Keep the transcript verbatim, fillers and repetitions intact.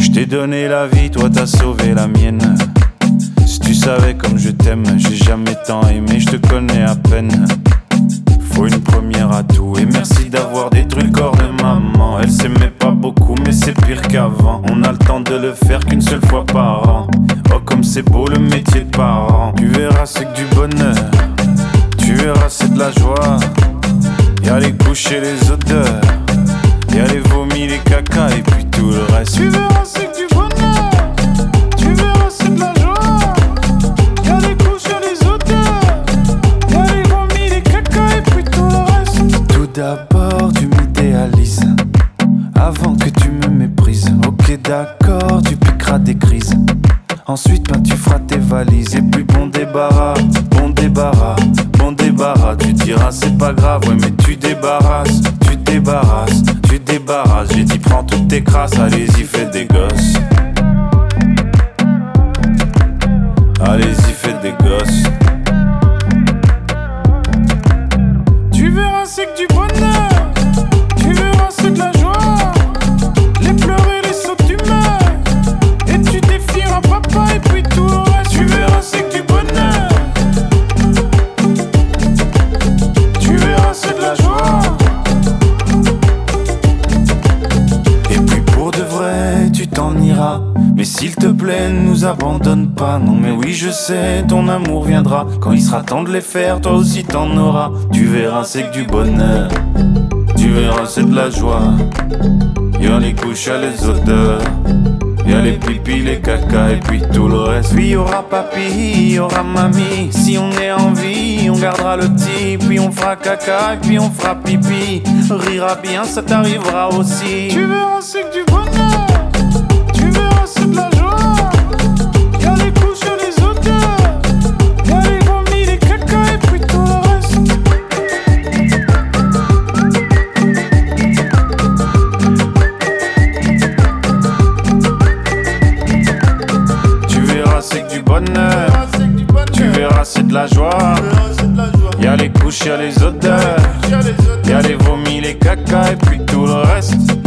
Je t'ai donné la vie, toi t'as sauvé la mienne. Si tu savais comme je t'aime, j'ai jamais tant aimé, je te connais à peine. Faut une première à tout et merci d'avoir détruit le corps de maman. Elle s'aimait pas beaucoup mais c'est pire qu'avant. On a le temps de le faire qu'une seule fois par an. Oh comme c'est beau le métier de parent. Tu verras c'est que du bonheur, tu verras c'est de la joie. Y'a les couches et les odeurs, y'a les vomis, les cacas et puis tout le reste. Tu verras c'est que du bonheur, tu verras c'est de la joie. Y'a les couches et les odeurs, y'a les vomis, les cacas et puis tout le reste. Tout d'abord tu m'idéalises avant que tu me méprises. Ok d'accord, tu piqueras des crises. Ensuite ben tu feras tes valises. Et puis bon débarras, bon débarras, bon débarras. Tu diras c'est pas grave, ouais mais tu débarrasses. Tu débarrasses, tu débarrasses. J'ai dit prends toutes tes crasses, allez-y fais des gosses. Allez-y fais des gosses. Tu verras c'est que du bonheur, tu verras c'est de la joie. Les pleurs et les sauts d'humeur, et tu défieras papa et puis tout le reste. Tu verras c'est que du bonheur, tu verras c'est de la joie. Et puis pour de vrai tu t'en iras, mais s'il te plaît ne nous abandonne pas. Non mais oui je sais ton amour viendra. Quand il sera temps de les faire toi aussi t'en auras. Tu verras c'est que du bonheur, tu verras c'est de la joie. Y'a les couches, y'a les odeurs, y'a les pipis, les caca et puis tout le reste. Puis y'aura papy, y'aura mamie. Si on est en vie, on gardera le petit. Puis on fera caca et puis on fera pipi. Rira bien, ça t'arrivera aussi. Tu verras c'est que du bonheur, tu verras c'est de la joie. Y'a les couches, y'a les odeurs, y'a les vomis, les caca et puis tout le reste. Tu verras c'est que du bonheur, tu verras c'est de la joie. Y'a les couches, y'a les odeurs, y'a les vomis, les caca et puis tout le reste.